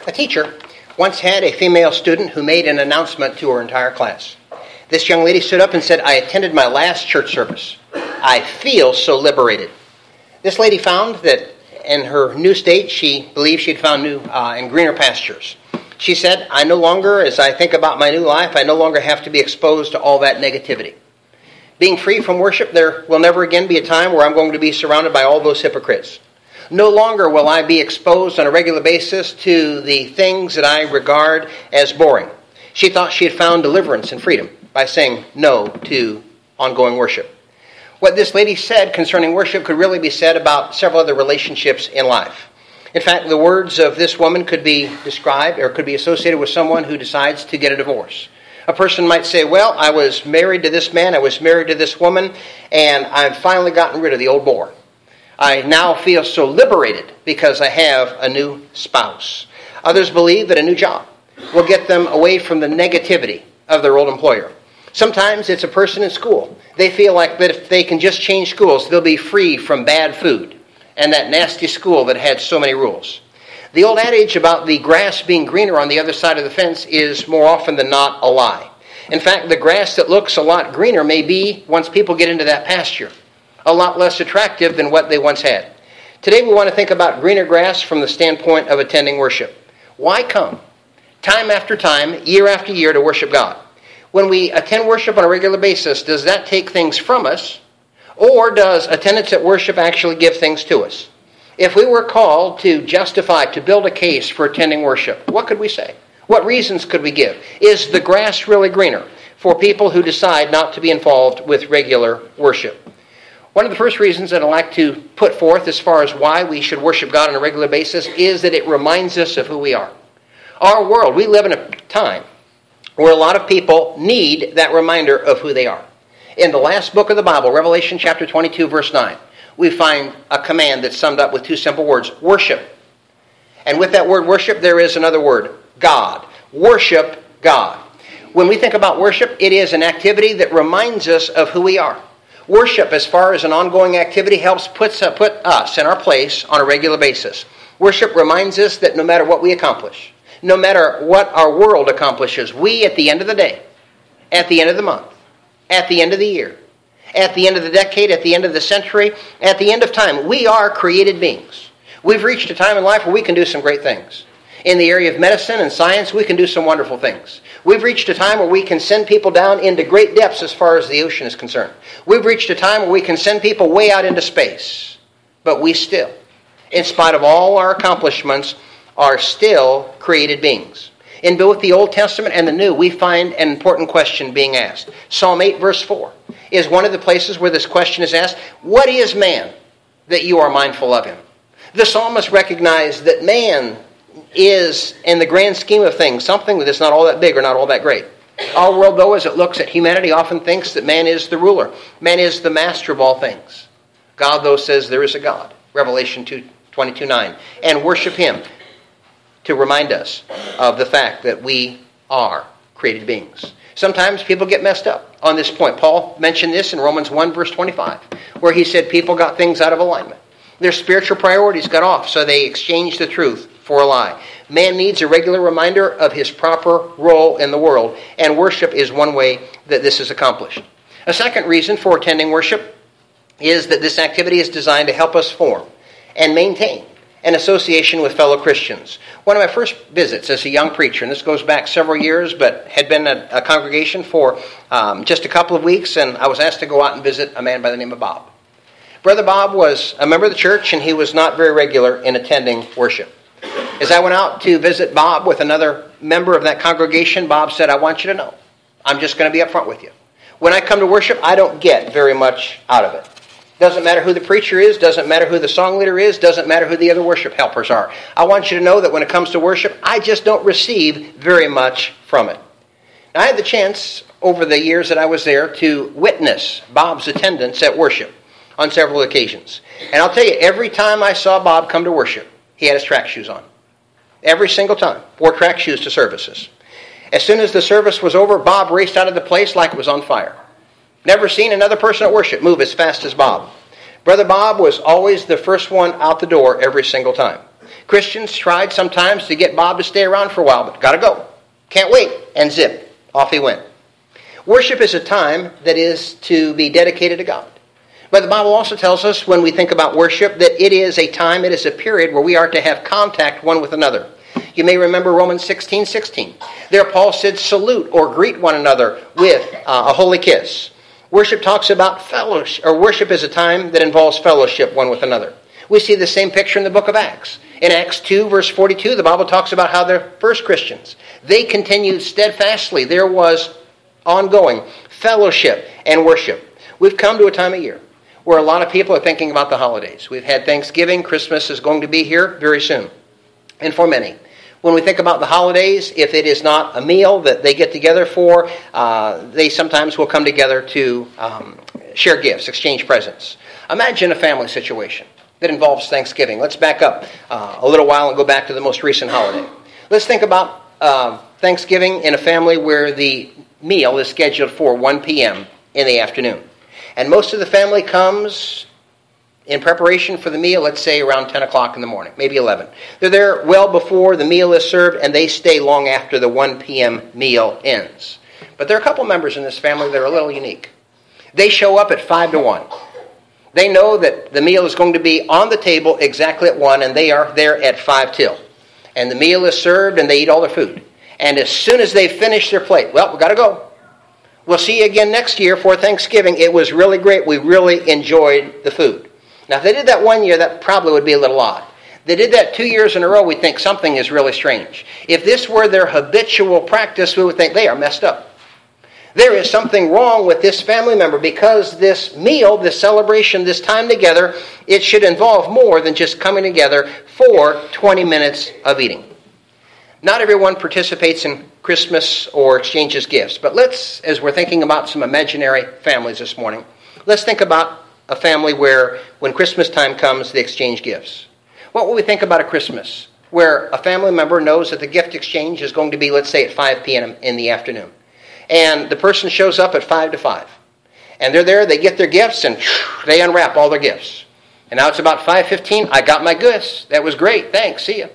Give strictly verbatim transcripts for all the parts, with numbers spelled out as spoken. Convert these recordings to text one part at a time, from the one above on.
A teacher once had a female student who made an announcement to her entire class. This young lady stood up and said, "I attended my last church service. I feel so liberated." This lady found that in her new state, she believed she had found new uh, and greener pastures. She said, "I no longer, as I think about my new life, I no longer have to be exposed to all that negativity. Being free from worship, there will never again be a time where I'm going to be surrounded by all those hypocrites. No longer will I be exposed on a regular basis to the things that I regard as boring." She thought she had found deliverance and freedom by saying no to ongoing worship. What this lady said concerning worship could really be said about several other relationships in life. In fact, the words of this woman could be described or could be associated with someone who decides to get a divorce. A person might say, "Well, I was married to this man, I was married to this woman, and I've finally gotten rid of the old bore. I now feel so liberated because I have a new spouse." Others believe that a new job will get them away from the negativity of their old employer. Sometimes it's a person in school. They feel like that if they can just change schools, they'll be free from bad food and that nasty school that had so many rules. The old adage about the grass being greener on the other side of the fence is more often than not a lie. In fact, the grass that looks a lot greener may be, once people get into that pasture, a lot less attractive than what they once had. Today we want to think about greener grass from the standpoint of attending worship. Why come time after time, year after year, to worship God? When we attend worship on a regular basis, does that take things from us, or does attendance at worship actually give things to us? If we were called to justify, to build a case for attending worship, what could we say? What reasons could we give? Is the grass really greener for people who decide not to be involved with regular worship? One of the first reasons that I'd like to put forth as far as why we should worship God on a regular basis is that it reminds us of who we are. Our world, we live in a time where a lot of people need that reminder of who they are. In the last book of the Bible, Revelation chapter twenty-two, verse nine, we find a command that's summed up with two simple words, worship. And with that word worship, there is another word, God. Worship God. When we think about worship, it is an activity that reminds us of who we are. Worship, as far as an ongoing activity, helps put, put us in our place on a regular basis. Worship reminds us that no matter what we accomplish, no matter what our world accomplishes, we, at the end of the day, at the end of the month, at the end of the year, at the end of the decade, at the end of the century, at the end of time, we are created beings. We've reached a time in life where we can do some great things. In the area of medicine and science, we can do some wonderful things. We've reached a time where we can send people down into great depths as far as the ocean is concerned. We've reached a time where we can send people way out into space. But we still, in spite of all our accomplishments, are still created beings. In both the Old Testament and the New, we find an important question being asked. Psalm eight, verse four, is one of the places where this question is asked. What is man that you are mindful of him? The psalmist recognized that man is, in the grand scheme of things, something that is not all that big or not all that great. Our world, though, as it looks at humanity, often thinks that man is the ruler. Man is the master of all things. God, though, says there is a God. Revelation twenty-two nine. And worship him to remind us of the fact that we are created beings. Sometimes people get messed up on this point. Paul mentioned this in Romans one, verse twenty-five, where he said people got things out of alignment. Their spiritual priorities got off, so they exchanged the truth for a lie. Man needs a regular reminder of his proper role in the world, and worship is one way that this is accomplished. A second reason for attending worship is that this activity is designed to help us form and maintain an association with fellow Christians. One of my first visits as a young preacher, and this goes back several years, but had been a, a congregation for um, just a couple of weeks, and I was asked to go out and visit a man by the name of Bob. Brother Bob was a member of the church, and he was not very regular in attending worship. As I went out to visit Bob with another member of that congregation, Bob said, "I want you to know, I'm just going to be up front with you. When I come to worship, I don't get very much out of it. Doesn't matter who the preacher is, doesn't matter who the song leader is, doesn't matter who the other worship helpers are. I want you to know that when it comes to worship, I just don't receive very much from it." Now, I had the chance over the years that I was there to witness Bob's attendance at worship on several occasions. And I'll tell you, every time I saw Bob come to worship, he had his track shoes on. Every single time. Wore track shoes to services. As soon as the service was over, Bob raced out of the place like it was on fire. Never seen another person at worship move as fast as Bob. Brother Bob was always the first one out the door every single time. Christians tried sometimes to get Bob to stay around for a while, but gotta go. Can't wait. And zip, off he went. Worship is a time that is to be dedicated to God. But the Bible also tells us when we think about worship that it is a time, it is a period where we are to have contact one with another. You may remember Romans sixteen sixteen. There Paul said, salute or greet one another with uh, a holy kiss. Worship talks about fellowship, or worship is a time that involves fellowship one with another. We see the same picture in the book of Acts. In Acts two, verse forty-two, the Bible talks about how the first Christians, they continued steadfastly. There was ongoing fellowship and worship. We've come to a time of year where a lot of people are thinking about the holidays. We've had Thanksgiving. Christmas is going to be here very soon. And for many, when we think about the holidays, if it is not a meal that they get together for, uh, they sometimes will come together to um, share gifts, exchange presents. Imagine a family situation that involves Thanksgiving. Let's back up uh, a little while and go back to the most recent holiday. Let's think about uh, Thanksgiving in a family where the meal is scheduled for one p.m. in the afternoon. And most of the family comes in preparation for the meal, let's say around ten o'clock in the morning, maybe eleven. They're there well before the meal is served, and they stay long after the one p.m. meal ends. But there are a couple members in this family that are a little unique. They show up at five to one. They know that the meal is going to be on the table exactly at one, and they are there at five till. And the meal is served, and they eat all their food. And as soon as they finish their plate, well, we've got to go. We'll see you again next year for Thanksgiving. It was really great. We really enjoyed the food. Now, if they did that one year, that probably would be a little odd. They did that two years in a row, we'd think something is really strange. If this were their habitual practice, we would think they are messed up. There is something wrong with this family member because this meal, this celebration, this time together, it should involve more than just coming together for twenty minutes of eating. Not everyone participates in Christmas or exchanges gifts, but let's, as we're thinking about some imaginary families this morning, let's think about a family where when Christmas time comes, they exchange gifts. What will we think about a Christmas where a family member knows that the gift exchange is going to be, let's say, at five p.m. in the afternoon? And the person shows up at five to five. And they're there, they get their gifts, and they unwrap all their gifts. And now it's about five fifteen. I got my gifts. That was great. Thanks. See ya.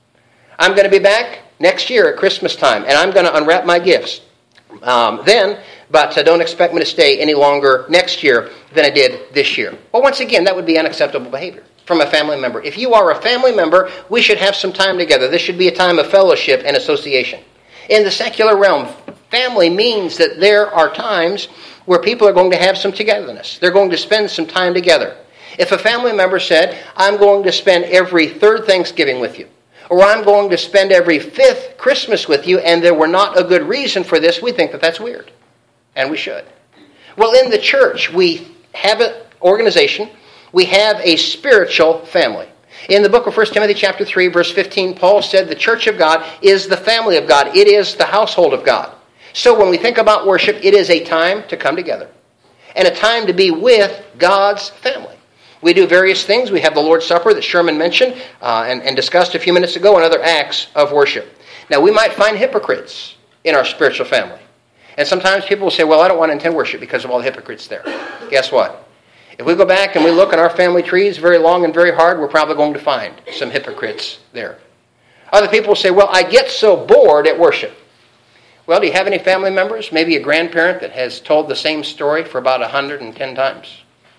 I'm going to be back next year at Christmas time, and I'm going to unwrap my gifts um, then, but uh, don't expect me to stay any longer next year than I did this year. Well, once again, that would be unacceptable behavior from a family member. If you are a family member, we should have some time together. This should be a time of fellowship and association. In the secular realm, family means that there are times where people are going to have some togetherness. They're going to spend some time together. If a family member said, I'm going to spend every third Thanksgiving with you, or I'm going to spend every fifth Christmas with you, and there were not a good reason for this, we think that that's weird. And we should. Well, in the church, we have an organization. We have a spiritual family. In the book of First Timothy chapter three, verse fifteen, Paul said the church of God is the family of God. It is the household of God. So when we think about worship, it is a time to come together and a time to be with God's family. We do various things. We have the Lord's Supper that Sherman mentioned uh, and, and discussed a few minutes ago, and other acts of worship. Now, we might find hypocrites in our spiritual family. And sometimes people will say, well, I don't want to attend worship because of all the hypocrites there. Guess what? If we go back and we look at our family trees very long and very hard, we're probably going to find some hypocrites there. Other people will say, well, I get so bored at worship. Well, do you have any family members? Maybe a grandparent that has told the same story for about one hundred ten times?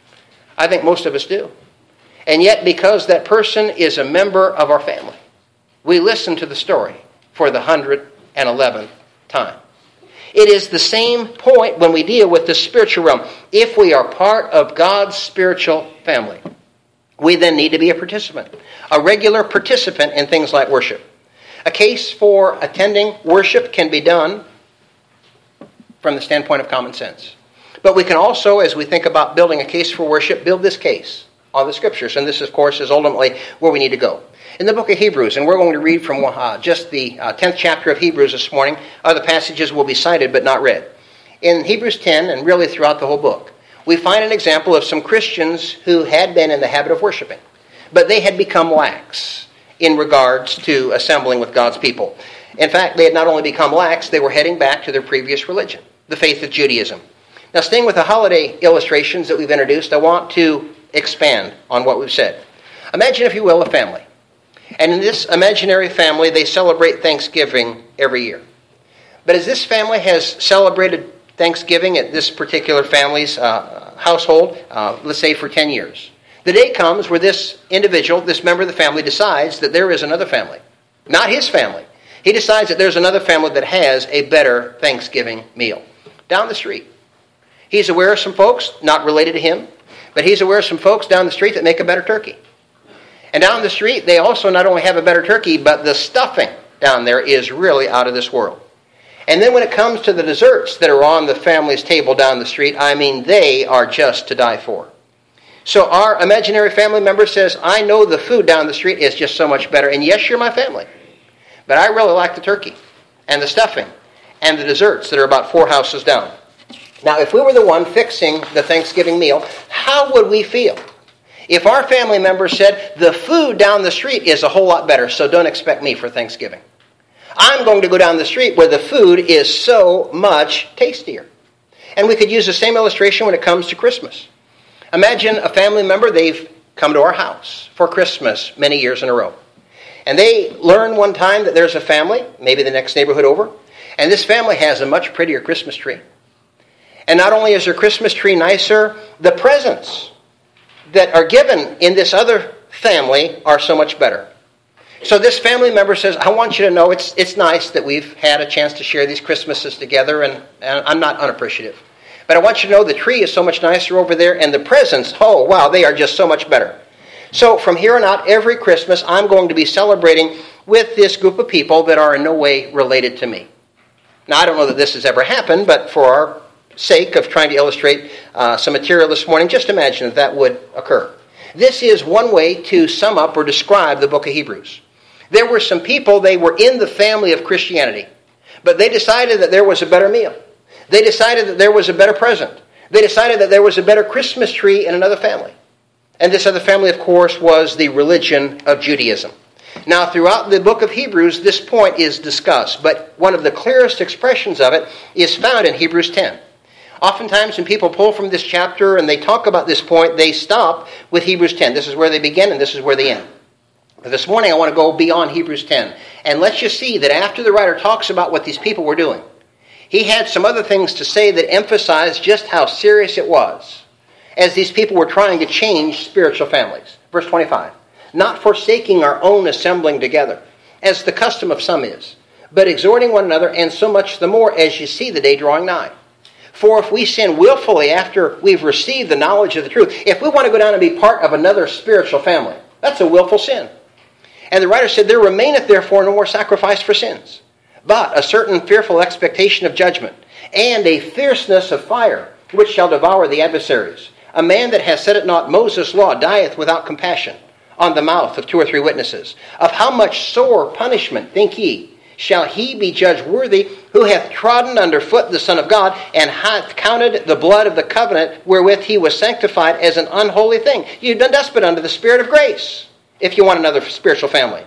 I think most of us do. And yet, because that person is a member of our family, we listen to the story for the one hundred eleventh time. It is the same point when we deal with the spiritual realm. If we are part of God's spiritual family, we then need to be a participant, a regular participant in things like worship. A case for attending worship can be done from the standpoint of common sense. But we can also, as we think about building a case for worship, build this case on the Scriptures. And this, of course, is ultimately where we need to go. In the book of Hebrews, and we're going to read from uh, just the uh, tenth chapter of Hebrews this morning. Other passages will be cited but not read. In Hebrews ten, and really throughout the whole book, we find an example of some Christians who had been in the habit of worshiping. But they had become lax in regards to assembling with God's people. In fact, they had not only become lax, they were heading back to their previous religion, the faith of Judaism. Now, staying with the holiday illustrations that we've introduced, I want to expand on what we've said. Imagine, if you will, a family. And in this imaginary family, they celebrate Thanksgiving every year. But as this family has celebrated Thanksgiving at this particular family's uh, household, uh, let's say for ten years, the day comes where this individual, this member of the family, decides that there is another family. Not his family. He decides that there's another family that has a better Thanksgiving meal. Down the street. He's aware of some folks, not related to him, but he's aware of some folks down the street that make a better turkey. And down the street, they also not only have a better turkey, but the stuffing down there is really out of this world. And then when it comes to the desserts that are on the family's table down the street, I mean, they are just to die for. So our imaginary family member says, I know the food down the street is just so much better, and yes, you're my family. But I really like the turkey and the stuffing and the desserts that are about four houses down. Now, if we were the one fixing the Thanksgiving meal, how would we feel if our family member said, the food down the street is a whole lot better, so don't expect me for Thanksgiving. I'm going to go down the street where the food is so much tastier. And we could use the same illustration when it comes to Christmas. Imagine a family member, they've come to our house for Christmas many years in a row. And they learn one time that there's a family, maybe the next neighborhood over, and this family has a much prettier Christmas tree. And not only is their Christmas tree nicer, the presents that are given in this other family are so much better. So this family member says, I want you to know it's it's nice that we've had a chance to share these Christmases together, and, and I'm not unappreciative. But I want you to know the tree is so much nicer over there, and the presents, oh, wow, they are just so much better. So from here on out, every Christmas, I'm going to be celebrating with this group of people that are in no way related to me. Now, I don't know that this has ever happened, but for our sake of trying to illustrate uh, some material this morning, just imagine that that would occur. This is one way to sum up or describe the book of Hebrews. There were some people, they were in the family of Christianity, but they decided that there was a better meal. They decided that there was a better present. They decided that there was a better Christmas tree in another family. And this other family, of course, was the religion of Judaism. Now, throughout the book of Hebrews, this point is discussed, but one of the clearest expressions of it is found in Hebrews ten. Oftentimes, when people pull from this chapter and they talk about this point, they stop with Hebrews ten. This is where they begin and this is where they end. But this morning, I want to go beyond Hebrews ten and let you see that after the writer talks about what these people were doing, he had some other things to say that emphasized just how serious it was as these people were trying to change spiritual families. Verse twenty-five, not forsaking our own assembling together, as the custom of some is, but exhorting one another, and so much the more as you see the day drawing nigh. For if we sin willfully after we've received the knowledge of the truth, if we want to go down and be part of another spiritual family, that's a willful sin. And the writer said, there remaineth therefore no more sacrifice for sins, but a certain fearful expectation of judgment, and a fierceness of fire, which shall devour the adversaries. A man that has said it not, Moses' law dieth without compassion, on the mouth of two or three witnesses. Of how much sore punishment, think ye, shall he be judged worthy, who hath trodden under foot the Son of God, and hath counted the blood of the covenant wherewith he was sanctified as an unholy thing? You done despot unto the Spirit of grace, if you want another spiritual family.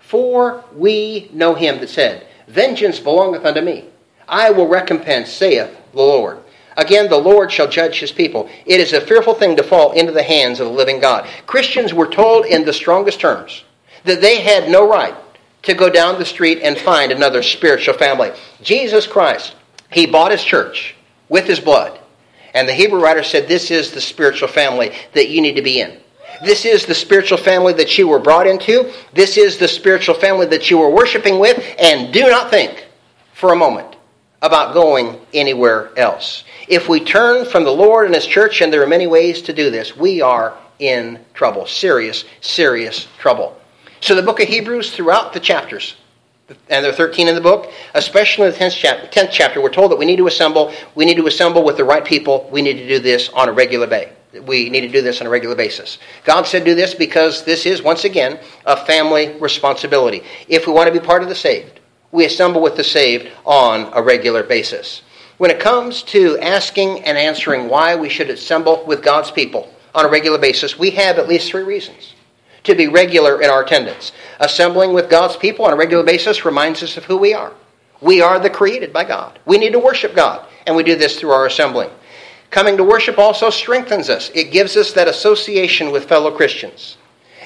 For we know him that said, vengeance belongeth unto me. I will recompense, saith the Lord. Again, the Lord shall judge his people. It is a fearful thing to fall into the hands of the living God. Christians were told in the strongest terms that they had no right to go down the street and find another spiritual family. Jesus Christ, he bought his church with his blood. And the Hebrew writer said, this is the spiritual family that you need to be in. This is the spiritual family that you were brought into. This is the spiritual family that you were worshiping with. And do not think for a moment about going anywhere else. If we turn from the Lord and his church, and there are many ways to do this, we are in trouble. Serious, serious trouble. So the book of Hebrews, throughout the chapters, and there are thirteen in the book, especially in the tenth chapter, tenth chapter, we're told that we need to assemble. We need to assemble with the right people. We need to do this on a regular basis. We need to do this on a regular basis. God said do this because this is, once again, a family responsibility. If we want to be part of the saved, we assemble with the saved on a regular basis. When it comes to asking and answering why we should assemble with God's people on a regular basis, we have at least three reasons to be regular in our attendance. Assembling with God's people on a regular basis reminds us of who we are. We are the created by God. We need to worship God, and we do this through our assembling. Coming to worship also strengthens us. It gives us that association with fellow Christians.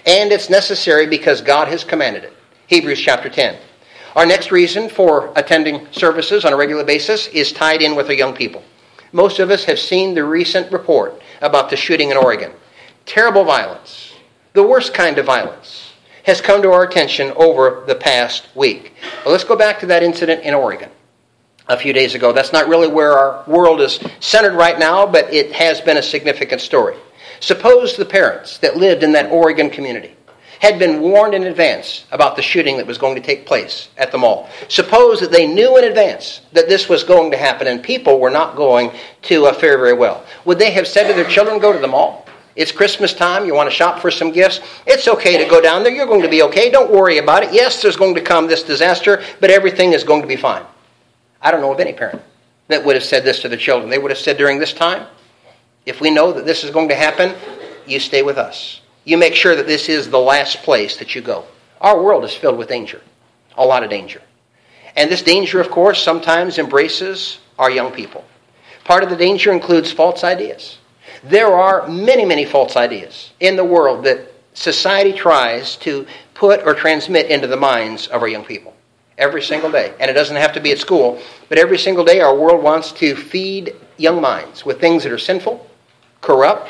And it's necessary because God has commanded it. Hebrews chapter ten. Our next reason for attending services on a regular basis is tied in with our young people. Most of us have seen the recent report about the shooting in Oregon. Terrible violence, the worst kind of violence, has come to our attention over the past week. Well, let's go back to that incident in Oregon a few days ago. That's not really where our world is centered right now, but it has been a significant story. Suppose the parents that lived in that Oregon community had been warned in advance about the shooting that was going to take place at the mall. Suppose that they knew in advance that this was going to happen and people were not going to uh, fare very well. Would they have said to their children, go to the mall? It's Christmas time. You want to shop for some gifts? It's okay to go down there. You're going to be okay. Don't worry about it. Yes, there's going to come this disaster, but everything is going to be fine. I don't know of any parent that would have said this to their children. They would have said during this time, if we know that this is going to happen, you stay with us. You make sure that this is the last place that you go. Our world is filled with danger, a lot of danger. And this danger, of course, sometimes embraces our young people. Part of the danger includes false ideas. There are many, many false ideas in the world that society tries to put or transmit into the minds of our young people every single day. And it doesn't have to be at school, but every single day our world wants to feed young minds with things that are sinful, corrupt,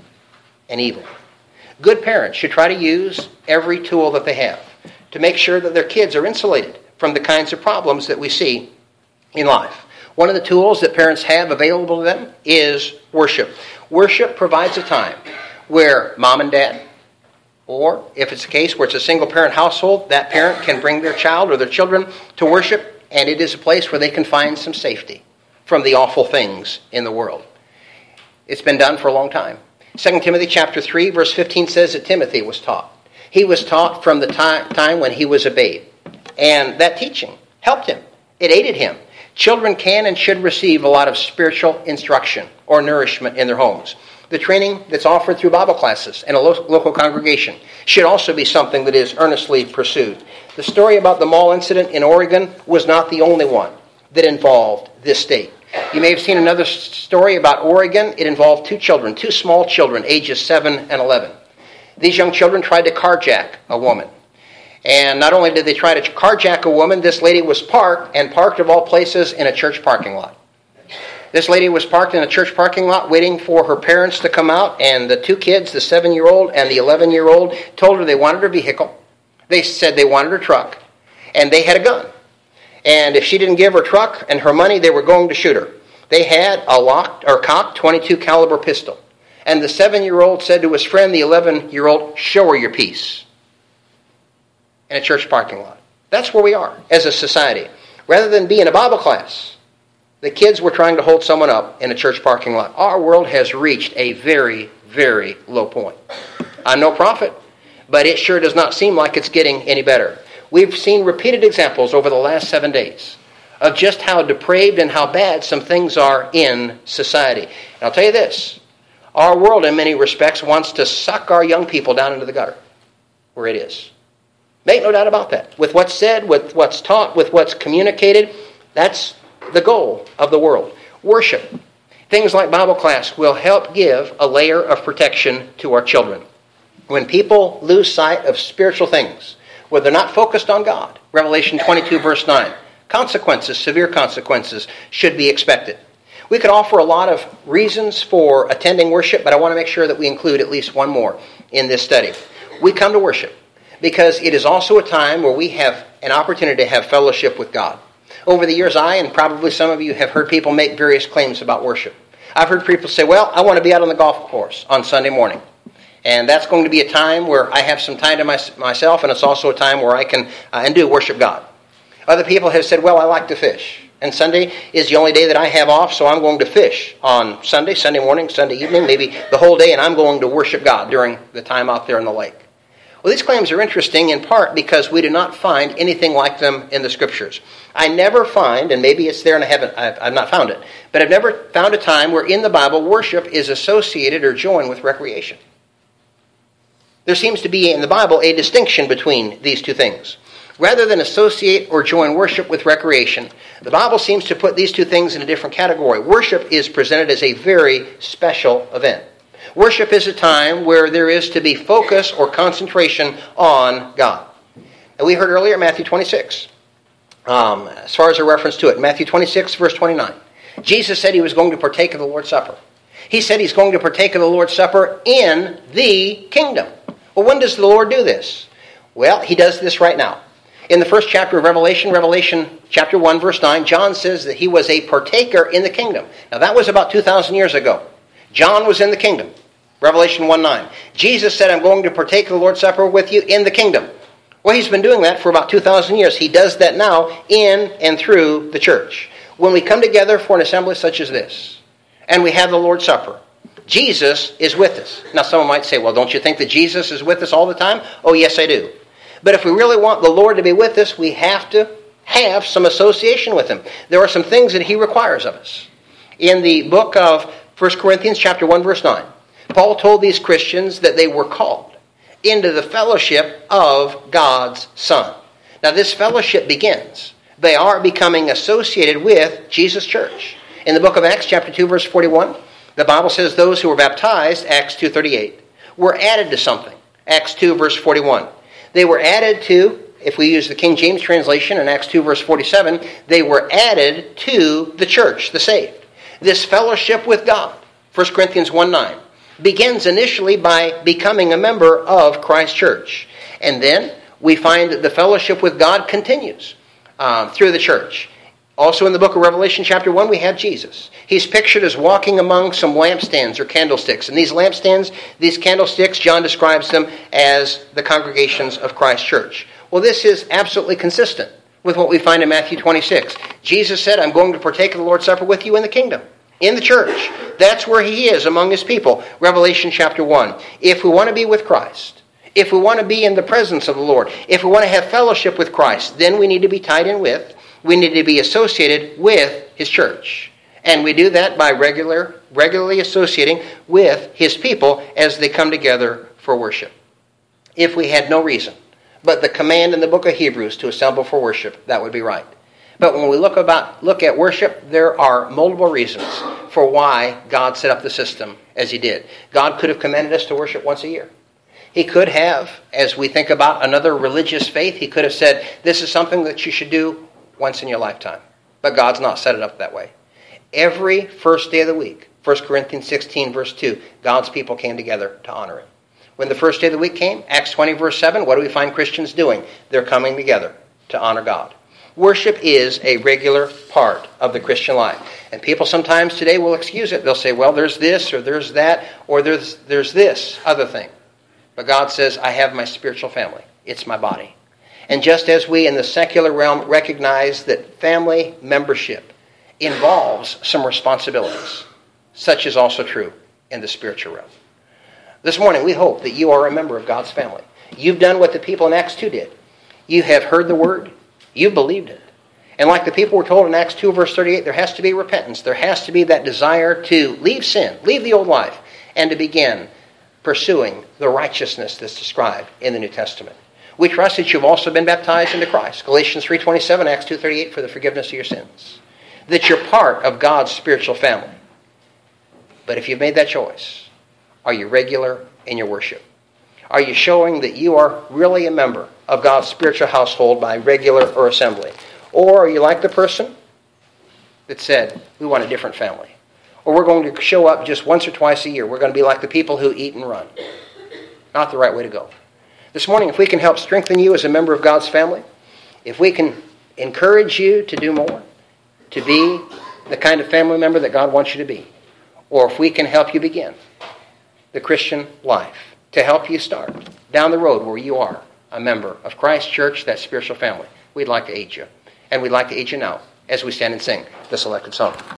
and evil. Good parents should try to use every tool that they have to make sure that their kids are insulated from the kinds of problems that we see in life. One of the tools that parents have available to them is worship. Worship provides a time where mom and dad, or if it's a case where it's a single-parent household, that parent can bring their child or their children to worship, and it is a place where they can find some safety from the awful things in the world. It's been done for a long time. Second Timothy chapter three, verse fifteen says that Timothy was taught. He was taught from the time, time when he was a babe. And that teaching helped him. It aided him. Children can and should receive a lot of spiritual instruction or nourishment in their homes. The training that's offered through Bible classes and a lo- local congregation should also be something that is earnestly pursued. The story about the mall incident in Oregon was not the only one that involved this state. You may have seen another story about Oregon. It involved two children, two small children, ages seven and eleven. These young children tried to carjack a woman. And not only did they try to carjack a woman, this lady was parked, and parked of all places in a church parking lot. This lady was parked in a church parking lot waiting for her parents to come out, and the two kids, the seven-year-old and the eleven-year-old, told her they wanted her vehicle. They said they wanted her truck, and they had a gun. And if she didn't give her truck and her money, they were going to shoot her. They had a locked or cocked twenty-two caliber pistol. And the seven-year-old said to his friend, the eleven-year-old, show her your piece. In a church parking lot. That's where we are as a society. Rather than be in a Bible class, the kids were trying to hold someone up in a church parking lot. Our world has reached a very, very low point. I'm no prophet, but it sure does not seem like it's getting any better. We've seen repeated examples over the last seven days of just how depraved and how bad some things are in society. And I'll tell you this, our world in many respects wants to suck our young people down into the gutter where it is. Make no doubt about that. With what's said, with what's taught, with what's communicated, that's the goal of the world. Worship. Things like Bible class will help give a layer of protection to our children. When people lose sight of spiritual things, where they're not focused on God, Revelation twenty-two, verse nine, consequences, severe consequences, should be expected. We could offer a lot of reasons for attending worship, but I want to make sure that we include at least one more in this study. We come to worship because it is also a time where we have an opportunity to have fellowship with God. Over the years, I and probably some of you have heard people make various claims about worship. I've heard people say, well, I want to be out on the golf course on Sunday morning. And that's going to be a time where I have some time to my, myself, and it's also a time where I can uh, and do worship God. Other people have said, well, I like to fish. And Sunday is the only day that I have off, so I'm going to fish on Sunday, Sunday morning, Sunday evening, maybe the whole day, and I'm going to worship God during the time out there in the lake. Well, these claims are interesting in part because we do not find anything like them in the Scriptures. I never find, and maybe it's there and I haven't, I've, I've not found it, but I've never found a time where in the Bible worship is associated or joined with recreation. There seems to be in the Bible a distinction between these two things. Rather than associate or join worship with recreation, the Bible seems to put these two things in a different category. Worship is presented as a very special event. Worship is a time where there is to be focus or concentration on God. And we heard earlier Matthew twenty-six, um, as far as a reference to it. Matthew twenty-six, verse twenty-nine. Jesus said he was going to partake of the Lord's Supper. He said he's going to partake of the Lord's Supper in the kingdom. Well, when does the Lord do this? Well, he does this right now. In the first chapter of Revelation, Revelation chapter one, verse nine, John says that he was a partaker in the kingdom. Now, that was about two thousand years ago. John was in the kingdom. Revelation one nine. Jesus said, I'm going to partake of the Lord's Supper with you in the kingdom. Well, he's been doing that for about two thousand years. He does that now in and through the church. When we come together for an assembly such as this, and we have the Lord's Supper, Jesus is with us. Now, someone might say, well, don't you think that Jesus is with us all the time? Oh, yes, I do. But if we really want the Lord to be with us, we have to have some association with him. There are some things that he requires of us. In the book of First Corinthians chapter one, verse nine, Paul told these Christians that they were called into the fellowship of God's Son. Now, this fellowship begins. They are becoming associated with Jesus' church. In the book of Acts chapter two, verse forty-one, the Bible says those who were baptized, Acts two thirty-eight, were added to something. Acts two, verse forty-one. They were added to, if we use the King James translation in Acts two, verse forty-seven, they were added to the church, the saved. This fellowship with God, First Corinthians one nine, begins initially by becoming a member of Christ's church. And then we find that the fellowship with God continues um, through the church. Also in the book of Revelation chapter one, we have Jesus. He's pictured as walking among some lampstands or candlesticks. And these lampstands, these candlesticks, John describes them as the congregations of Christ's church. Well, this is absolutely consistent with what we find in Matthew twenty-six. Jesus said, I'm going to partake of the Lord's Supper with you in the kingdom, in the church. That's where he is among his people. Revelation chapter one. If we want to be with Christ, if we want to be in the presence of the Lord, if we want to have fellowship with Christ, then we need to be tied in with, we need to be associated with his church. And we do that by regular, regularly associating with his people as they come together for worship. If we had no reason but the command in the book of Hebrews to assemble for worship, that would be right. But when we look about look at worship, there are multiple reasons for why God set up the system as he did. God could have commanded us to worship once a year. He could have, as we think about another religious faith, he could have said, this is something that you should do once in your lifetime. But God's not set it up that way. Every first day of the week, First Corinthians sixteen, verse two, God's people came together to honor him. When the first day of the week came, Acts twenty, verse seven, what do we find Christians doing? They're coming together to honor God. Worship is a regular part of the Christian life. And people sometimes today will excuse it. They'll say, well, there's this, or there's that, or there's there's this other thing. But God says, I have my spiritual family. It's my body. And just as we in the secular realm recognize that family membership involves some responsibilities, such is also true in the spiritual realm. This morning, we hope that you are a member of God's family. You've done what the people in Acts two did. You have heard the word. You believed it. And like the people were told in Acts two, verse thirty-eight, there has to be repentance. There has to be that desire to leave sin, leave the old life, and to begin pursuing the righteousness that's described in the New Testament. We trust that you've also been baptized into Christ. Galatians three twenty-seven, Acts two thirty-eight, for the forgiveness of your sins. That you're part of God's spiritual family. But if you've made that choice, are you regular in your worship? Are you showing that you are really a member of God's spiritual household by regular or assembly? Or are you like the person that said, we want a different family? Or we're going to show up just once or twice a year. We're going to be like the people who eat and run. Not the right way to go. This morning, if we can help strengthen you as a member of God's family, if we can encourage you to do more, to be the kind of family member that God wants you to be, or if we can help you begin the Christian life, to help you start down the road where you are a member of Christ's church, that spiritual family, we'd like to aid you. And we'd like to aid you now as we stand and sing the selected song.